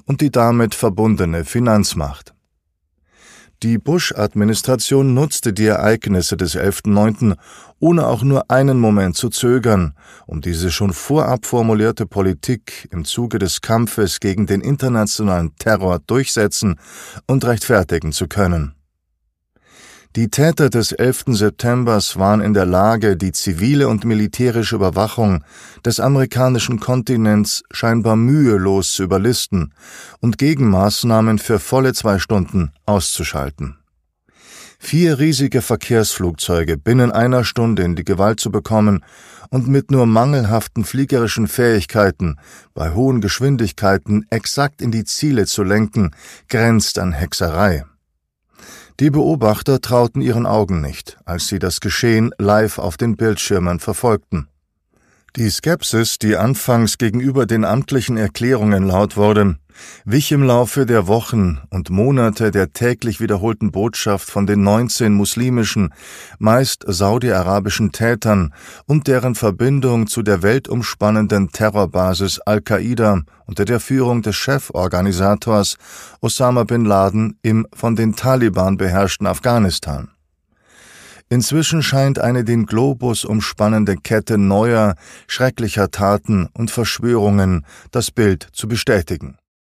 und die damit verbundene Finanzmacht. Die Bush-Administration nutzte die Ereignisse des 11.09., ohne auch nur einen Moment zu zögern, um diese schon vorab formulierte Politik im Zuge des Kampfes gegen den internationalen Terror durchsetzen und rechtfertigen zu können. Die Täter des 11. Septembers waren in der Lage, die zivile und militärische Überwachung des amerikanischen Kontinents scheinbar mühelos zu überlisten und Gegenmaßnahmen für volle 2 Stunden auszuschalten. 4 riesige Verkehrsflugzeuge binnen einer Stunde in die Gewalt zu bekommen und mit nur mangelhaften fliegerischen Fähigkeiten bei hohen Geschwindigkeiten exakt in die Ziele zu lenken, grenzt an Hexerei. Die Beobachter trauten ihren Augen nicht, als sie das Geschehen live auf den Bildschirmen verfolgten. Die Skepsis, die anfangs gegenüber den amtlichen Erklärungen laut wurde, wich im Laufe der Wochen und Monate der täglich wiederholten Botschaft von den 19 muslimischen, meist saudi-arabischen Tätern und deren Verbindung zu der weltumspannenden Terrorbasis Al-Qaida unter der Führung des Cheforganisators Osama bin Laden im von den Taliban beherrschten Afghanistan. Inzwischen scheint eine den Globus umspannende Kette neuer, schrecklicher Taten und Verschwörungen das Bild zu bestätigen.